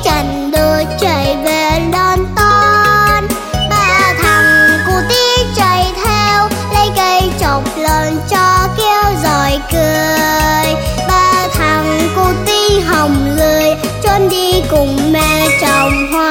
chẳng được chạy về lon ton. Ba thằng cu tí chạy theo, lấy cây chọc lên cho kêu rồi cười. Ba thằng cu tí hồng lười trốn đi cùng mẹ trồng hoa.